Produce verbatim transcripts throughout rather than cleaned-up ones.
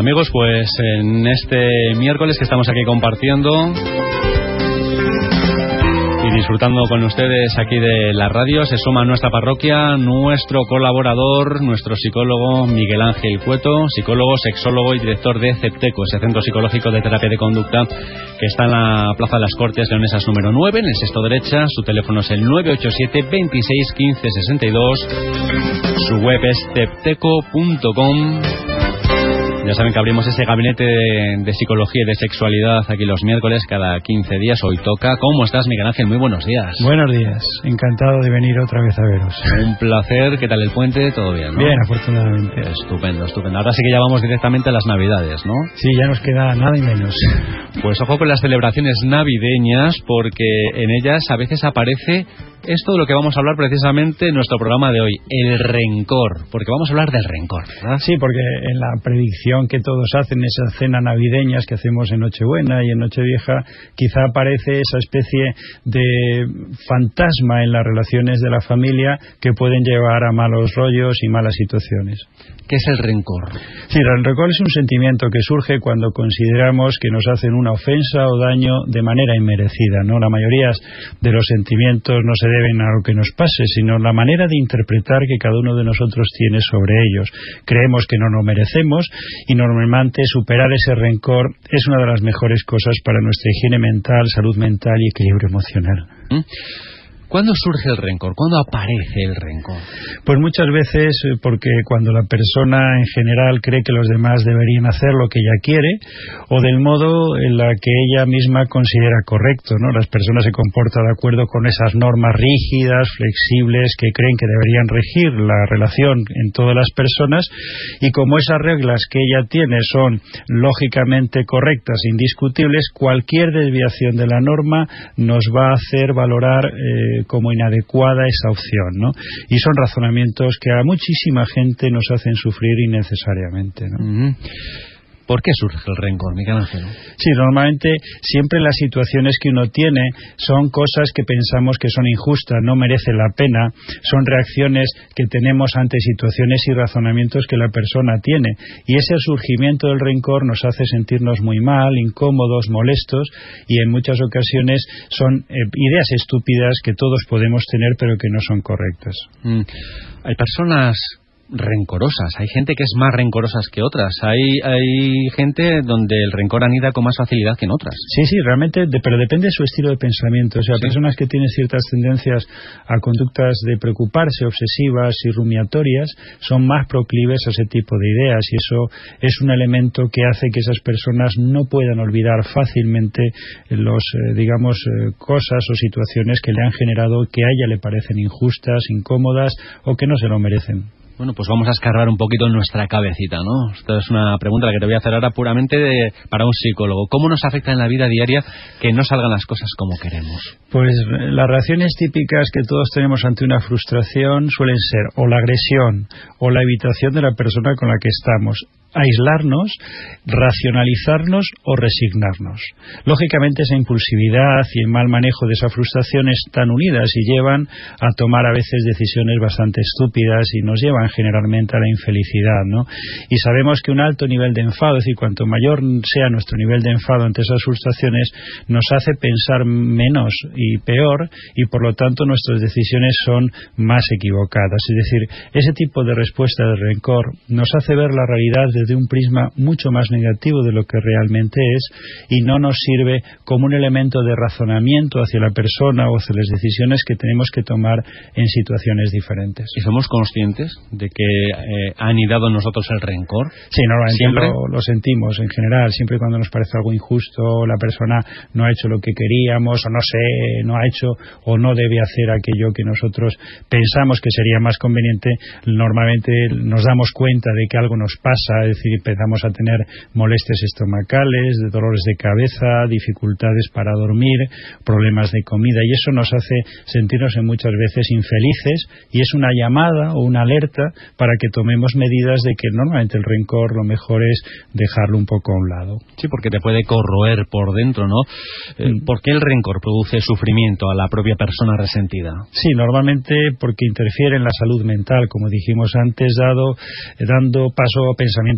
amigos, pues en este miércoles que estamos aquí compartiendo y disfrutando con ustedes aquí de la radio, se suma a nuestra parroquia nuestro colaborador, nuestro psicólogo Miguel Ángel Cueto, psicólogo, sexólogo y director de CEPTECO, ese centro psicológico de terapia de conducta que está en la Plaza de las Cortes Leonesas número nueve, en el sexto derecha. Su teléfono es el nueve ocho siete, veintiséis, quince, sesenta y dos. Su web es cepteco punto com. Ya saben que abrimos ese gabinete de, de psicología y de sexualidad aquí los miércoles, cada quince días. Hoy toca. ¿Cómo estás, Miguel Ángel? Muy buenos días. Buenos días. Encantado de venir otra vez a veros. Un placer. ¿Qué tal el puente? ¿Todo bien, no? Bien, afortunadamente. Estupendo, estupendo. Ahora sí que ya vamos directamente a las Navidades, ¿no? Sí, ya nos queda nada y menos. Pues ojo con las celebraciones navideñas, porque en ellas a veces aparece esto de lo que vamos a hablar precisamente en nuestro programa de hoy, el rencor, porque vamos a hablar del rencor, ¿verdad? Sí, porque en la predicción que todos hacen, esas cenas navideñas que hacemos en Nochebuena y en Nochevieja, quizá aparece esa especie de fantasma en las relaciones de la familia que pueden llevar a malos rollos y malas situaciones. ¿Qué es el rencor? Sí, el rencor es un sentimiento que surge cuando consideramos que nos hacen una ofensa o daño de manera inmerecida, ¿no? La mayoría de los sentimientos no se deben a lo que nos pase, sino la manera de interpretar que cada uno de nosotros tiene sobre ellos. Creemos que no lo merecemos y normalmente superar ese rencor es una de las mejores cosas para nuestra higiene mental, salud mental y equilibrio emocional. ¿Mm? ¿Cuándo surge el rencor? ¿Cuándo aparece el rencor? Pues muchas veces porque cuando la persona en general cree que los demás deberían hacer lo que ella quiere, o del modo en la que ella misma considera correcto, ¿no? Las personas se comportan de acuerdo con esas normas rígidas, flexibles, que creen que deberían regir la relación en todas las personas, y como esas reglas que ella tiene son lógicamente correctas e indiscutibles, cualquier desviación de la norma nos va a hacer valorar eh, como inadecuada esa opción, ¿no? Y son razonamientos que a muchísima gente nos hacen sufrir innecesariamente, ¿no? Uh-huh. ¿Por qué surge el rencor, Miguel Ángel? Sí, normalmente siempre las situaciones que uno tiene son cosas que pensamos que son injustas, no merecen la pena, son reacciones que tenemos ante situaciones y razonamientos que la persona tiene, y ese surgimiento del rencor nos hace sentirnos muy mal, incómodos, molestos, y en muchas ocasiones son eh, ideas estúpidas que todos podemos tener pero que no son correctas. Mm. Hay personas rencorosas, hay gente que es más rencorosas que otras, hay hay gente donde el rencor anida con más facilidad que en otras. Sí, sí, realmente, de, pero depende de su estilo de pensamiento. O sea, sí. Personas que tienen ciertas tendencias a conductas de preocuparse, obsesivas y rumiatorias, son más proclives a ese tipo de ideas, y eso es un elemento que hace que esas personas no puedan olvidar fácilmente los, eh, digamos, eh, cosas o situaciones que le han generado que a ella le parecen injustas, incómodas o que no se lo merecen. Bueno, pues vamos a escarbar un poquito en nuestra cabecita, ¿no? Esta es una pregunta la que te voy a hacer ahora puramente de, para un psicólogo. ¿Cómo nos afecta en la vida diaria que no salgan las cosas como queremos? Pues las reacciones típicas que todos tenemos ante una frustración suelen ser o la agresión o la evitación de la persona con la que estamos, aislarnos, racionalizarnos o resignarnos. Lógicamente esa impulsividad y el mal manejo de esa frustración están unidas y llevan a tomar a veces decisiones bastante estúpidas y nos llevan generalmente a la infelicidad, ¿no? Y sabemos que un alto nivel de enfado, es decir, cuanto mayor sea nuestro nivel de enfado ante esas frustraciones, nos hace pensar menos y peor, y por lo tanto nuestras decisiones son más equivocadas. Es decir, ese tipo de respuesta de rencor nos hace ver la realidad desde un prisma mucho más negativo de lo que realmente es, y no nos sirve como un elemento de razonamiento hacia la persona o hacia las decisiones que tenemos que tomar en situaciones diferentes. ¿Y somos conscientes de que eh, ha anidado en nosotros el rencor? Sí, normalmente lo, lo sentimos en general, siempre cuando nos parece algo injusto, la persona no ha hecho lo que queríamos, o no sé, no ha hecho o no debe hacer aquello que nosotros pensamos que sería más conveniente, normalmente nos damos cuenta de que algo nos pasa, es decir, empezamos a tener molestias estomacales, de dolores de cabeza, dificultades para dormir, problemas de comida, y eso nos hace sentirnos en muchas veces infelices, y es una llamada o una alerta para que tomemos medidas de que normalmente el rencor lo mejor es dejarlo un poco a un lado. Sí, porque te puede corroer por dentro, ¿no? Eh, ¿Por qué el rencor produce sufrimiento a la propia persona resentida? Sí, normalmente porque interfiere en la salud mental, como dijimos antes, dado, dando paso a pensamientos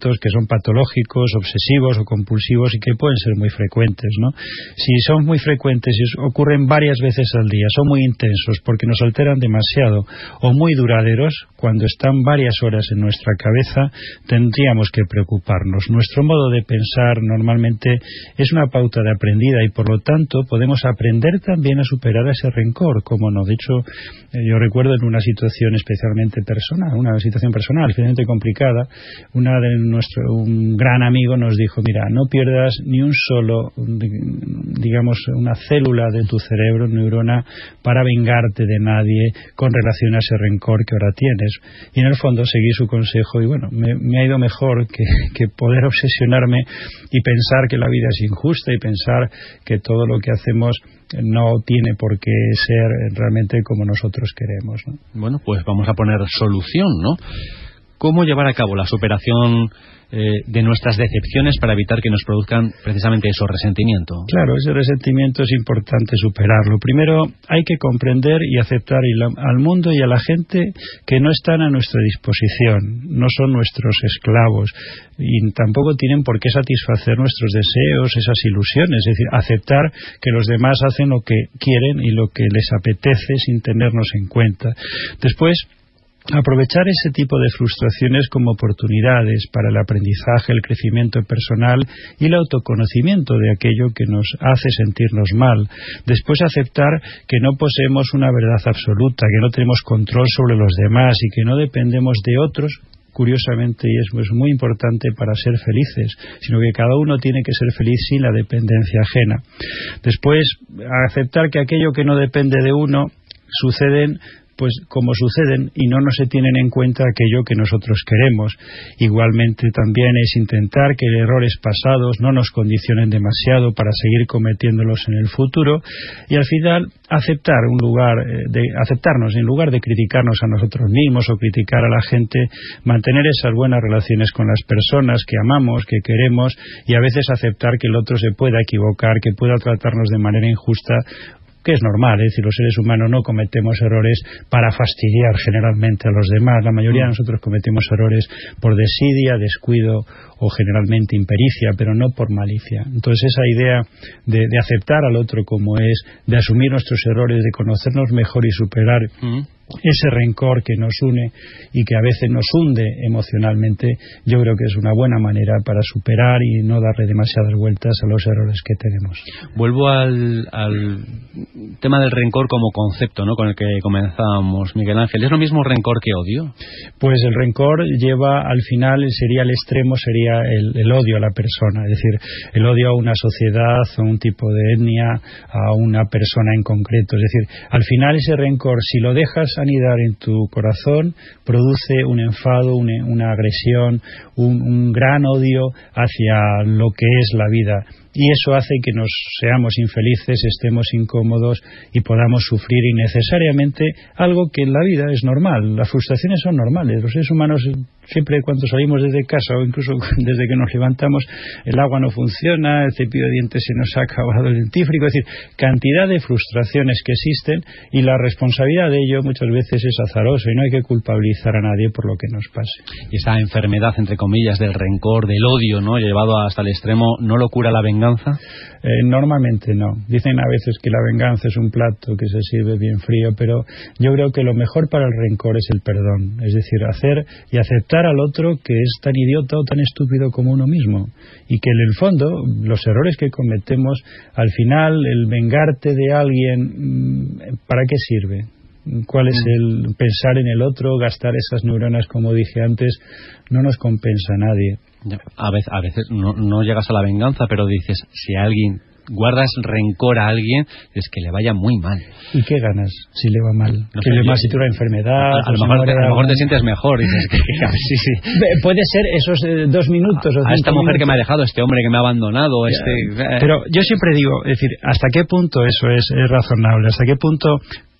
pensamientos que son patológicos, obsesivos o compulsivos y que pueden ser muy frecuentes, ¿no? Si son muy frecuentes y ocurren varias veces al día, son muy intensos porque nos alteran demasiado o muy duraderos, cuando están varias horas en nuestra cabeza, tendríamos que preocuparnos. Nuestro modo de pensar normalmente es una pauta de aprendida y por lo tanto podemos aprender también a superar ese rencor, como no. De hecho, yo recuerdo en una situación especialmente personal, una situación personal, especialmente complicada, una de nuestro, un gran amigo nos dijo, mira, no pierdas ni un solo, digamos, una célula de tu cerebro, neurona, para vengarte de nadie con relación a ese rencor que ahora tienes. Y en el fondo seguí su consejo y bueno, me, me ha ido mejor que, que poder obsesionarme y pensar que la vida es injusta y pensar que todo lo que hacemos no tiene por qué ser realmente como nosotros queremos, ¿no? Bueno, pues vamos a poner solución, ¿no? ¿Cómo llevar a cabo la superación eh, de nuestras decepciones para evitar que nos produzcan precisamente esos resentimientos? Claro, ese resentimiento es importante superarlo. Primero hay que comprender y aceptar al mundo y a la gente que no están a nuestra disposición, no son nuestros esclavos y tampoco tienen por qué satisfacer nuestros deseos, esas ilusiones. Es decir, aceptar que los demás hacen lo que quieren y lo que les apetece sin tenernos en cuenta. Después, aprovechar ese tipo de frustraciones como oportunidades para el aprendizaje, el crecimiento personal y el autoconocimiento de aquello que nos hace sentirnos mal. Después aceptar que no poseemos una verdad absoluta, que no tenemos control sobre los demás y que no dependemos de otros, curiosamente, y es pues, muy importante para ser felices, sino que cada uno tiene que ser feliz sin la dependencia ajena. Después aceptar que aquello que no depende de uno suceden pues como suceden y no nos se tienen en cuenta aquello que nosotros queremos. Igualmente también es intentar que errores pasados no nos condicionen demasiado para seguir cometiéndolos en el futuro y al final aceptar un lugar de aceptarnos en lugar de criticarnos a nosotros mismos o criticar a la gente, mantener esas buenas relaciones con las personas que amamos, que queremos y a veces aceptar que el otro se pueda equivocar, que pueda tratarnos de manera injusta, que es normal, es decir, los seres humanos no cometemos errores para fastidiar generalmente a los demás. La mayoría de nosotros cometemos errores por desidia, descuido o generalmente impericia, pero no por malicia. Entonces esa idea de, de aceptar al otro como es, de asumir nuestros errores, de conocernos mejor y superar mm. ese rencor que nos une y que a veces nos hunde emocionalmente, yo creo que es una buena manera para superar y no darle demasiadas vueltas a los errores que tenemos. Vuelvo al, al tema del rencor como concepto, ¿no?, con el que comenzamos, Miguel Ángel. ¿Es lo mismo rencor que odio? Pues el rencor lleva al final, sería el extremo, sería el, el odio a la persona, es decir, el odio a una sociedad, a un tipo de etnia, a una persona en concreto. Es decir, al final ese rencor, si lo dejas anidar en tu corazón, produce un enfado, una, una agresión, un, un gran odio hacia lo que es la vida. Y eso hace que nos seamos infelices, estemos incómodos y podamos sufrir innecesariamente algo que en la vida es normal. Las frustraciones son normales. Los seres humanos, siempre cuando salimos desde casa o incluso desde que nos levantamos, el agua no funciona, el cepillo de dientes se nos ha acabado el dentífrico. Es decir, cantidad de frustraciones que existen y la responsabilidad de ello muchas veces es azarosa y no hay que culpabilizar a nadie por lo que nos pase. Y esa enfermedad, entre comillas, del rencor, del odio, ¿no?, llevado hasta el extremo, ¿no lo cura la venganza? Eh, normalmente no. Dicen a veces que la venganza es un plato que se sirve bien frío, pero yo creo que lo mejor para el rencor es el perdón. Es decir, hacer y aceptar al otro que es tan idiota o tan estúpido como uno mismo. Y que en el fondo, los errores que cometemos, al final, el vengarte de alguien, ¿para qué sirve? ¿Cuál es el pensar en el otro, gastar esas neuronas, como dije antes? No nos compensa a nadie. A veces, a veces no, no llegas a la venganza, pero dices, si alguien guardas rencor a alguien, es que le vaya muy mal. ¿Y qué ganas si le va mal? No que sé, le yo, va si tú la enfermedad. A, a, lo mejor, te, a lo mejor te sientes mejor. Dices que, que, sí, sí. Puede ser esos eh, dos minutos. A, o a esta mujer minutos. que me ha dejado, este hombre que me ha abandonado. Este, Pero yo siempre digo, es decir, ¿hasta qué punto eso es, es razonable? ¿Hasta qué punto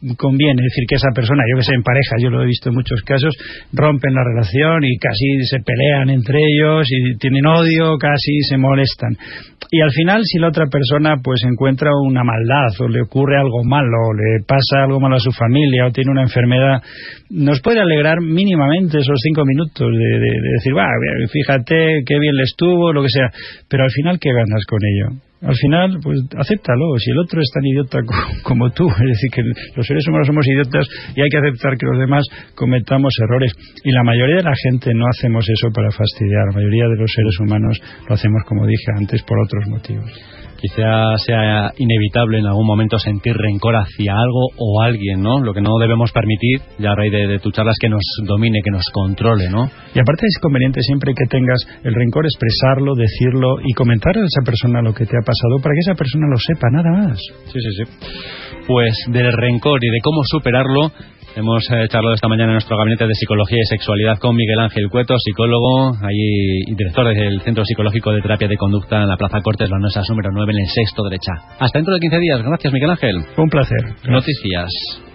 conviene. Es decir, que esa persona, yo que sé, en pareja, yo lo he visto en muchos casos, rompen la relación y casi se pelean entre ellos y tienen odio, casi se molestan. Y al final, si la otra persona pues encuentra una maldad o le ocurre algo malo, o le pasa algo malo a su familia o tiene una enfermedad, nos puede alegrar mínimamente esos cinco minutos de, de, de decir, va, fíjate qué bien le estuvo, lo que sea, pero al final, ¿qué ganas con ello? Al final, pues acéptalo. Si el otro es tan idiota como tú, es decir, que los seres humanos somos idiotas y hay que aceptar que los demás cometamos errores. Y la mayoría de la gente no hacemos eso para fastidiar. La mayoría de los seres humanos lo hacemos, como dije antes, por otros motivos. Quizá sea inevitable en algún momento sentir rencor hacia algo o alguien, ¿no? Lo que no debemos permitir, ya a raíz de, de tu charla, es que nos domine, que nos controle, ¿no? Y aparte es conveniente siempre que tengas el rencor, expresarlo, decirlo y comentar a esa persona lo que te ha pasado para que esa persona lo sepa, nada más. Sí, sí, sí. Pues del rencor y de cómo superarlo hemos eh, charlado esta mañana en nuestro gabinete de psicología y sexualidad con Miguel Ángel Cueto, psicólogo allí, y director del Centro Psicológico de Terapia de Conducta en la Plaza Cortes Leonesas número nueve en el sexto derecha. Hasta dentro de quince días. Gracias, Miguel Ángel. Un placer. Gracias. Noticias.